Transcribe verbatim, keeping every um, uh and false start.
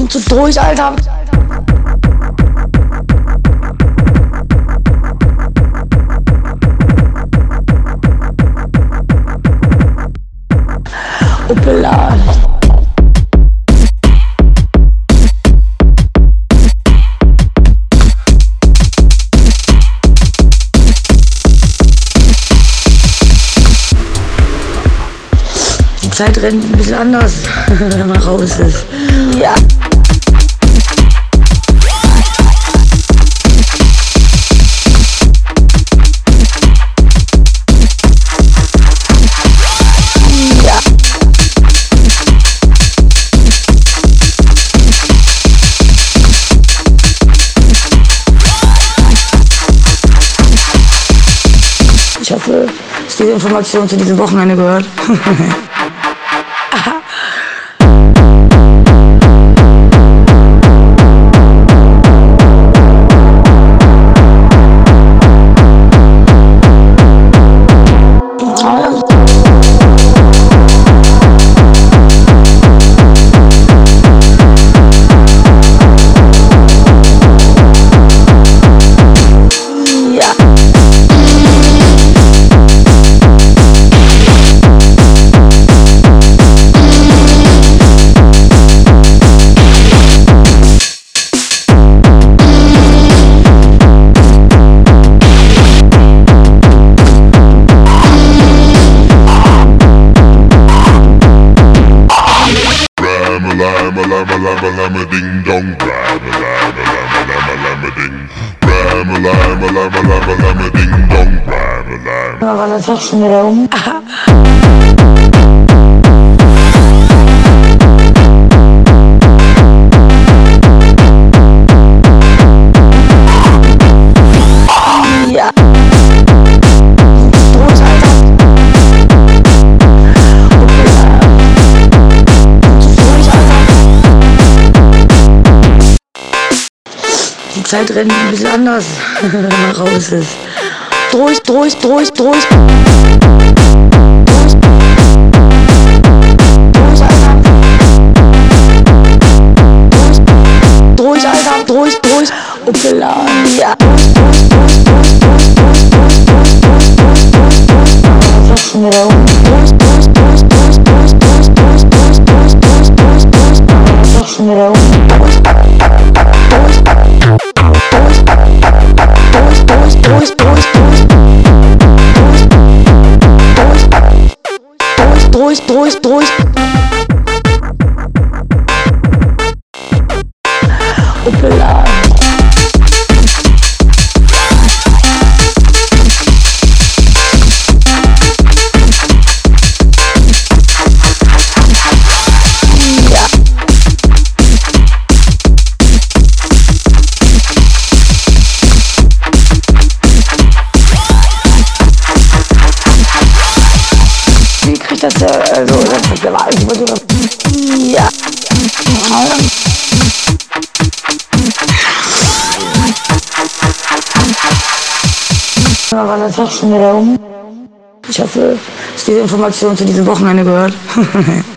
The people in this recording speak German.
sind so durch, Alter. Hoppala. Die Zeit rennt ein bisschen anders, wenn man raus ist. Ja. Ich hoffe, dass diese Information zu diesem Wochenende gehört. Aha. Lama lama lama ding dong, lama lama lama lama lama ding, lama lama lama lama lama ding dong, lama lama. Aber das sagst du mir da um. Ja. Die Zeit rennt ein bisschen anders, wenn man raus ist. Durch, durch, durch, durch. Durch. Durch, Alter. Durch. Durch, Alter. Durch, durch. Hoppala. Ja. Durch, durch, durch, durch, durch, durch, durch, durch, durch, durch, durch, durch. Was sagst du mir da um? Durch, durch, durch, durch, durch, durch, durch, durch, durch, durch, durch, durch. Was sagst du mir da um? Durch. Durch, durch, durch, durch, durch, durch, durch. Hoppala. Das, äh, also, das, das war alles immer so, ja. Aber das sagst du mir da um. Ich hoffe, dass diese Information zu diesem Wochenende gehört.